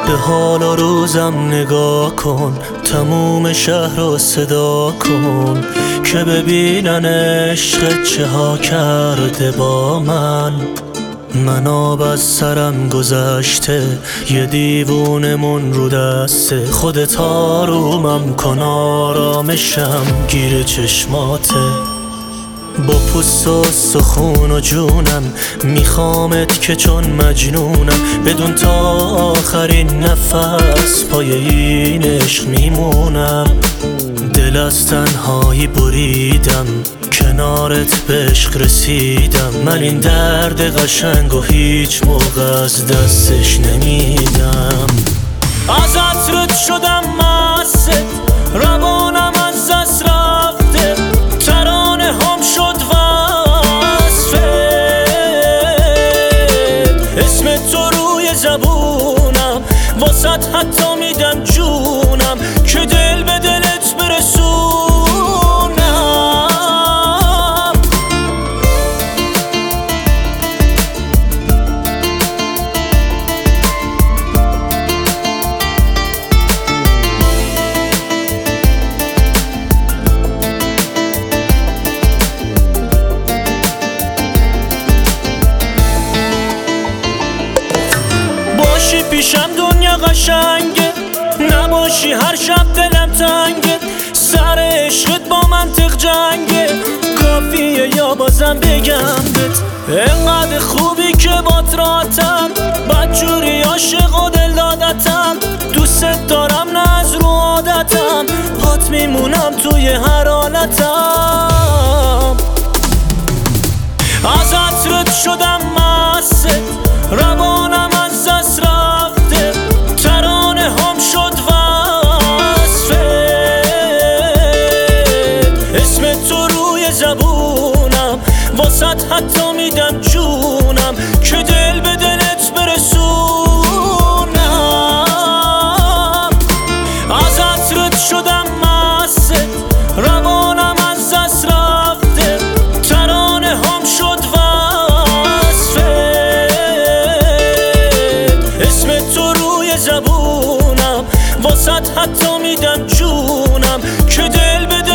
به حال و روزم نگاه کن، تموم شهر رو صدا کن که ببینن عشق چه ها کرده با من. آب از سرم گذشته، یه دیوونمون رو دسته. خودت آرومم کن، آرامشم گیر چشماته. با پوست و سخون و جونم میخوامت که چون مجنونم، بدون تا آخرین نفس پای این عشق میمونم. دل از تنهایی بریدم، کنارت به عشق رسیدم. من این درد قشنگ و هیچ موقع از دستش نمیدم. از عطرت شدم مست، روانم از دست رفته. ترانه هم شد وصفت، اسم تو روی زبونم، واسط حتی میدم جونم که دل به دلت برسونم. باشی پیشم دنیا قشنگه، نباشی هر شب دلم تنگه. سر عشقت با منطق جنگه، کافیه یا بازم بگم بهت انقدر خوبی که بات راحتم. بدجوری عاشق و دل دادتم، دوست دارم نه از رو عادتم. پات میمونم توی هر حالتم. از عطرت شدم مست، روانم از دست رفته. ترانه هم شد وصفت، اسم تو روی زبونم، واسط حتی میدم جونم که دل به دلت برسونم. از عطرت شدم مست، روانم از دست رفته. ترانه هم شد وصفت، اسم تو روی زبونم، واسط حتی میدم جونم که دل به